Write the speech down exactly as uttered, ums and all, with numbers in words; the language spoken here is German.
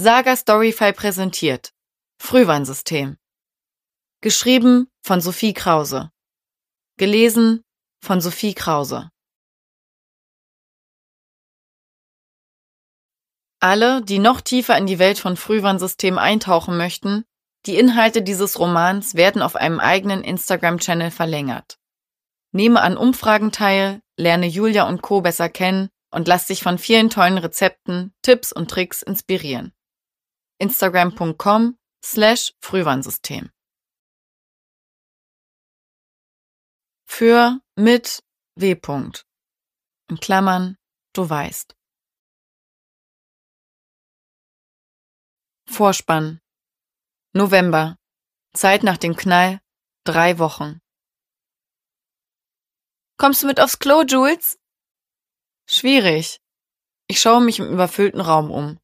Saga Storyfy präsentiert Frühwarnsystem. Geschrieben von Sophie Krause. Gelesen von Sophie Krause. Alle, die noch tiefer in die Welt von Frühwarnsystem eintauchen möchten, die Inhalte dieses Romans werden auf einem eigenen Instagram-Channel verlängert. Nehme an Umfragen teil, lerne Julia und Co. besser kennen und lass dich von vielen tollen Rezepten, Tipps und Tricks inspirieren. Instagram punkt com slash Frühwarnsystem. Für, mit, W. In Klammern, du weißt. Vorspann. November. Zeit nach dem Knall. Drei Wochen. Kommst du mit aufs Klo, Jules? Schwierig. Ich schaue mich im überfüllten Raum um.